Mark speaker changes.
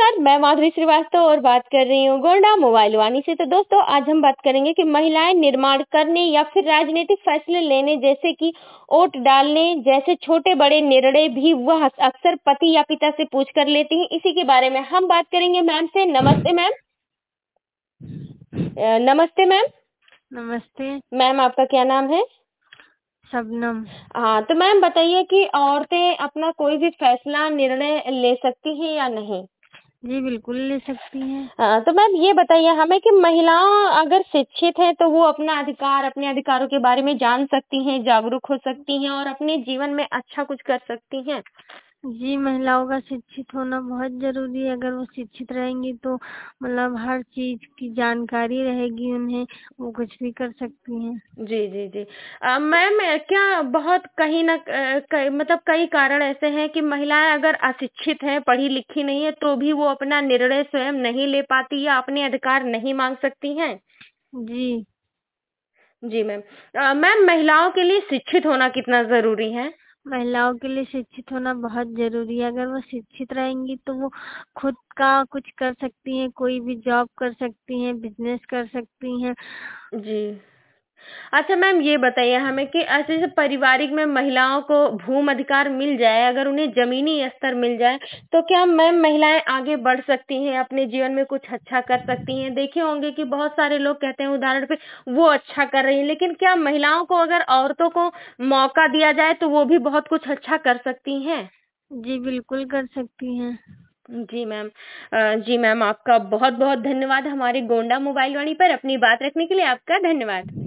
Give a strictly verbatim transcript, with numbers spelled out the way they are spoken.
Speaker 1: नमस्कार, मैं माधुरी श्रीवास्तव और बात कर रही हूँ गोंडा मोबाइल वाणी से। तो दोस्तों आज हम बात करेंगे कि महिलाएं निर्माण करने या फिर राजनीतिक फैसले लेने जैसे कि वोट डालने जैसे छोटे बड़े निर्णय भी वह अक्सर पति या पिता से पूछ कर लेती हैं। इसी के बारे में हम बात करेंगे मैम से। नमस्ते मैम। अ, नमस्ते मैम।
Speaker 2: नमस्ते।
Speaker 1: मैम आपका क्या नाम है?
Speaker 2: शबनम।
Speaker 1: हाँ, तो मैम बताइए कि औरतें अपना कोई भी फैसला निर्णय ले सकती हैं या नहीं?
Speaker 2: जी बिल्कुल ले सकती हैं।
Speaker 1: हाँ, तो मैम ये बताइए हमें कि महिलाएं अगर शिक्षित हैं तो वो अपना अधिकार अपने अधिकारों के बारे में जान सकती हैं, जागरूक हो सकती हैं और अपने जीवन में अच्छा कुछ कर सकती हैं।
Speaker 2: जी महिलाओं का शिक्षित होना बहुत ज़रूरी है। अगर वो शिक्षित रहेंगी तो मतलब हर चीज़ की जानकारी रहेगी उन्हें, वो कुछ भी कर सकती हैं।
Speaker 1: जी जी जी अ, मैम क्या बहुत कहीं ना अ, कई मतलब कई कारण ऐसे हैं कि महिलाएं अगर अशिक्षित हैं, पढ़ी लिखी नहीं है तो भी वो अपना निर्णय स्वयं नहीं ले पाती या अपने अधिकार नहीं मांग सकती हैं।
Speaker 2: जी
Speaker 1: जी मैम। अ, मैम महिलाओं के लिए शिक्षित होना कितना जरूरी है?
Speaker 2: महिलाओं के लिए शिक्षित होना बहुत ज़रूरी है। अगर वो शिक्षित रहेंगी तो वो खुद का कुछ कर सकती हैं, कोई भी जॉब कर सकती हैं, बिजनेस कर सकती हैं।
Speaker 1: जी। अच्छा मैम ये बताइए हमें कि ऐसे जैसे पारिवारिक में महिलाओं को भूमि अधिकार मिल जाए, अगर उन्हें जमीनी स्तर मिल जाए तो क्या मैम महिलाएं आगे बढ़ सकती हैं, अपने जीवन में कुछ अच्छा कर सकती हैं? देखे होंगे कि बहुत सारे लोग कहते हैं उदाहरण पे वो अच्छा कर रही हैं, लेकिन क्या महिलाओं को अगर औरतों को मौका दिया जाए तो वो भी बहुत कुछ अच्छा कर सकती हैं?
Speaker 2: जी बिल्कुल कर सकती हैं।
Speaker 1: जी मैम। अ, जी मैम आपका बहुत बहुत धन्यवाद हमारे गोंडा मोबाइल वाणी पर अपनी बात रखने के लिए आपका धन्यवाद।